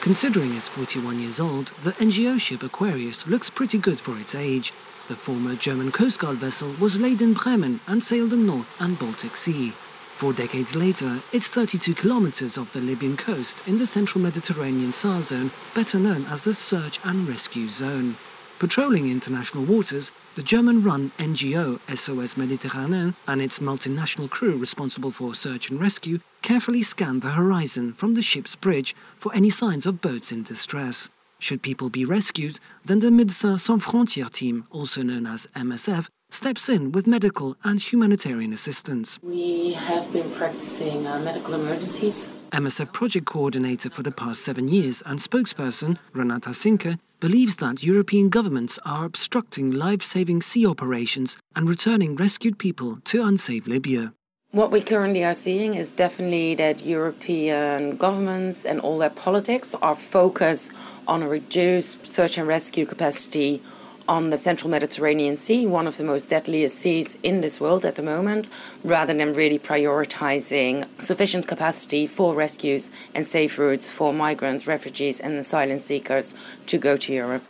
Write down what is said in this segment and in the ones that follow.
Considering it's 41 years old, the NGO ship Aquarius looks pretty good for its age. The former German Coast Guard vessel was laid in Bremen and sailed the North and Baltic Sea. 4 decades later, it's 32 kilometers off the Libyan coast in the central Mediterranean SAR zone, better known as the Search and Rescue Zone. Patrolling international waters, the German-run NGO SOS Méditerranée and its multinational crew responsible for search and rescue carefully scanned the horizon from the ship's bridge for any signs of boats in distress. Should people be rescued, then the Médecins Sans Frontières team, also known as MSF, steps in with medical and humanitarian assistance. We have been practicing medical emergencies. MSF project coordinator for the past 7 years and spokesperson, Renata Sinke, believes that European governments are obstructing life-saving sea operations and returning rescued people to unsafe Libya. What we currently are seeing is definitely that European governments and all their politics are focused on a reduced search and rescue capacity on the central Mediterranean Sea, one of the most deadliest seas in this world at the moment, rather than really prioritizing sufficient capacity for rescues and safe routes for migrants, refugees and asylum seekers to go to Europe.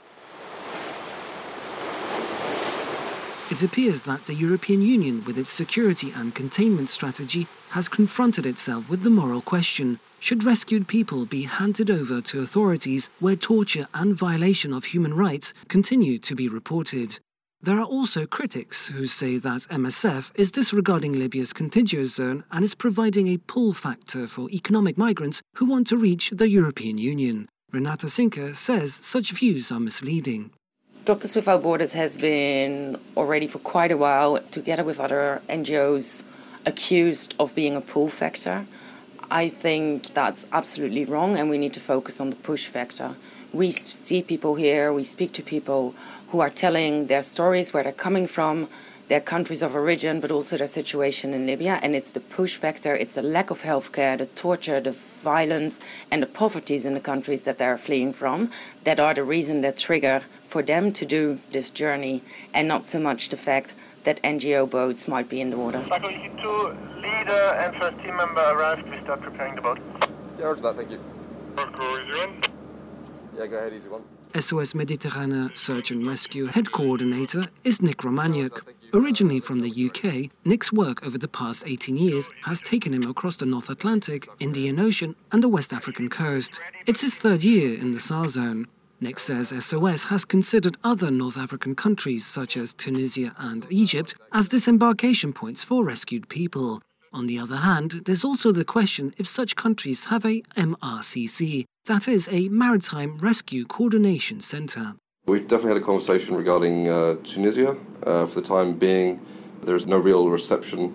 It appears that the European Union, with its security and containment strategy, has confronted itself with the moral question: should rescued people be handed over to authorities where torture and violation of human rights continue to be reported? There are also critics who say that MSF is disregarding Libya's contiguous zone and is providing a pull factor for economic migrants who want to reach the European Union. Renata Sinke says such views are misleading. Doctors Without Borders has been already for quite a while, together with other NGOs, accused of being a pull factor. I think that's absolutely wrong, and we need to focus on the push factor. We see people here, we speak to people who are telling their stories, where they're coming from, their countries of origin, but also their situation in Libya. And it's the push factor, it's the lack of healthcare, the torture, the violence, and the poverties in the countries that they're fleeing from that are the reason that trigger for them to do this journey, and not so much the fact that NGO boats might be in the water. Faculty 2, leader and first team member arrived. We start preparing the boat. Yeah, roger that, thank you. Easy one. Yeah, go ahead, easy one. SOS Méditerranée Search and Rescue Head Coordinator is Nick Romaniuk. Originally from the UK, Nick's work over the past 18 years has taken him across the North Atlantic, Indian Ocean and the West African coast. It's his 3rd year in the SAR zone. Nick says SOS has considered other North African countries such as Tunisia and Egypt as disembarkation points for rescued people. On the other hand, there's also the question if such countries have a MRCC, that is, a Maritime Rescue Coordination Centre. We've definitely had a conversation regarding Tunisia. For the time being, there's no real reception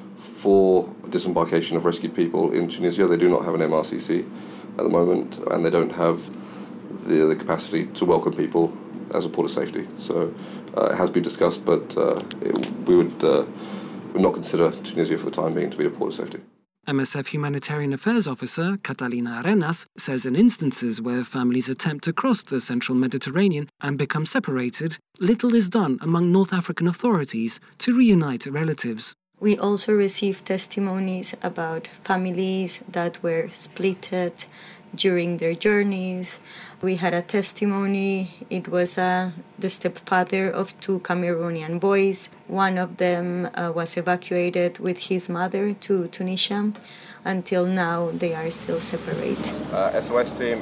for disembarkation of rescued people in Tunisia. They do not have an MRCC at the moment, and they don't have the capacity to welcome people as a port of safety. So it has been discussed, but we would not consider Tunisia for the time being to be a port of safety. MSF Humanitarian Affairs Officer Catalina Arenas says in instances where families attempt to cross the central Mediterranean and become separated, little is done among North African authorities to reunite relatives. We also received testimonies about families that were splitted during their journeys. We had a testimony. It was the stepfather of 2 Cameroonian boys. One of them was evacuated with his mother to Tunisia. Until now, they are still separate. SOS team,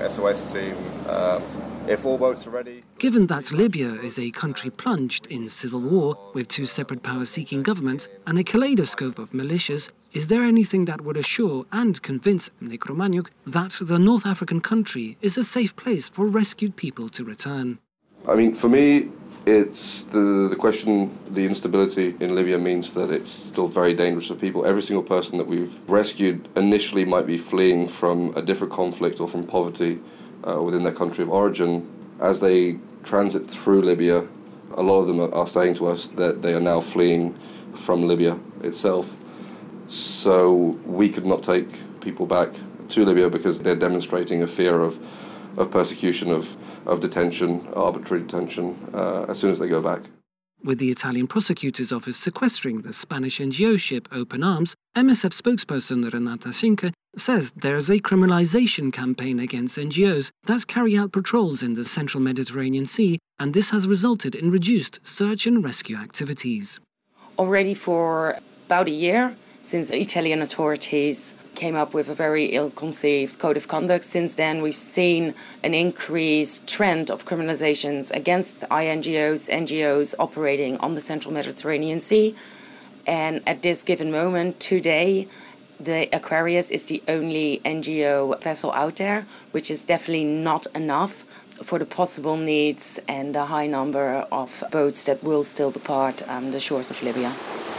if all boats are ready. Given that Libya is a country plunged in civil war with 2 separate power-seeking governments and a kaleidoscope of militias, is there anything that would assure and convince Nick Romaniuk that the North African country is a safe place for rescued people to return? I mean, for me, it's the question, the instability in Libya means that it's still very dangerous for people. Every single person that we've rescued initially might be fleeing from a different conflict or from poverty within their country of origin. As they transit through Libya, a lot of them are saying to us that they are now fleeing from Libya itself. So we could not take people back to Libya because they're demonstrating a fear of persecution, of detention, arbitrary detention, as soon as they go back. With the Italian prosecutor's office sequestering the Spanish NGO ship Open Arms, MSF spokesperson Renata Schinke says there is a criminalization campaign against NGOs that carry out patrols in the central Mediterranean Sea, and this has resulted in reduced search and rescue activities. Already for about a year, since the Italian authorities came up with a very ill-conceived code of conduct, since then we've seen an increased trend of criminalizations against NGOs operating on the central Mediterranean Sea. And at this given moment, today, the Aquarius is the only NGO vessel out there, which is definitely not enough for the possible needs and the high number of boats that will still depart the shores of Libya.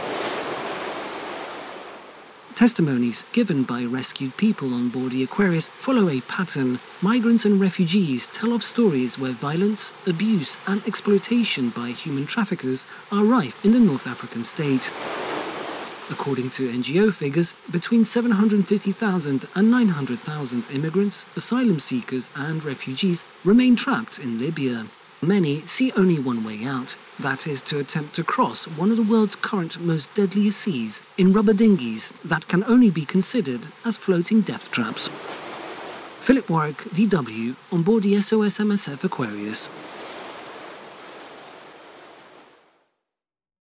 Testimonies given by rescued people on board the Aquarius follow a pattern. Migrants and refugees tell of stories where violence, abuse and exploitation by human traffickers are rife in the North African state. According to NGO figures, between 750,000 and 900,000 immigrants, asylum seekers and refugees remain trapped in Libya. Many see only one way out, that is to attempt to cross one of the world's current most deadly seas in rubber dinghies that can only be considered as floating death traps. Philip Warwick, DW, on board the SOS MSF Aquarius.